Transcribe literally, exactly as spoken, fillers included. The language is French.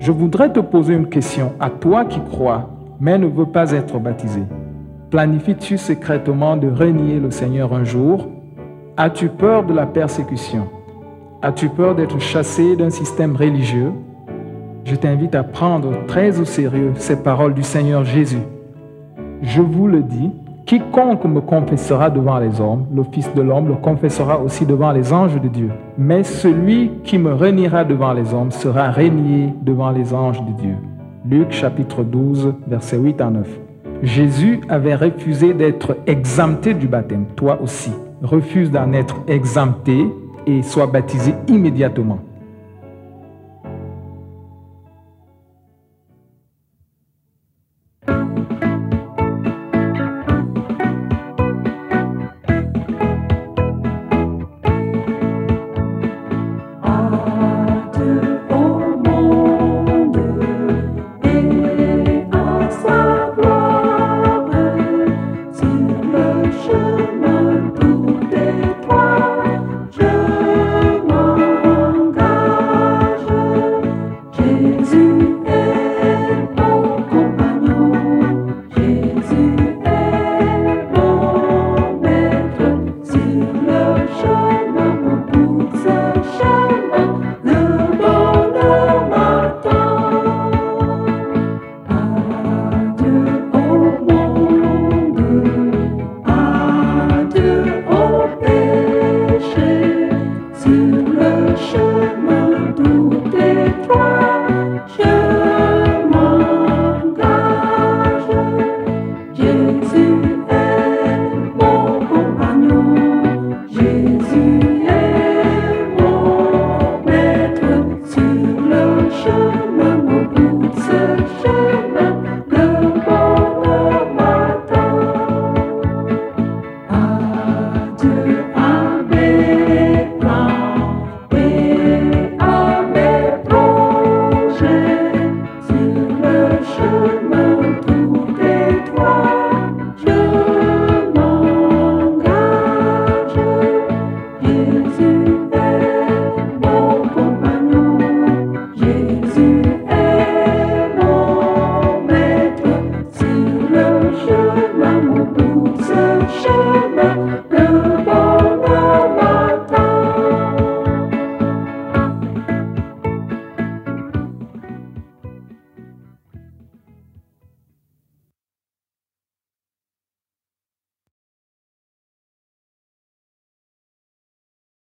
Je voudrais te poser une question à toi qui crois, mais ne veux pas être baptisé. Planifies-tu secrètement de renier le Seigneur un jour? As-tu peur de la persécution? As-tu peur d'être chassé d'un système religieux? Je t'invite à prendre très au sérieux ces paroles du Seigneur Jésus. Je vous le dis, quiconque me confessera devant les hommes, le Fils de l'homme le confessera aussi devant les anges de Dieu. Mais celui qui me reniera devant les hommes sera renié devant les anges de Dieu. Luc chapitre douze, versets huit à neuf. Jésus avait refusé d'être exempté du baptême. Toi aussi, refuse d'en être exempté et sois baptisé immédiatement.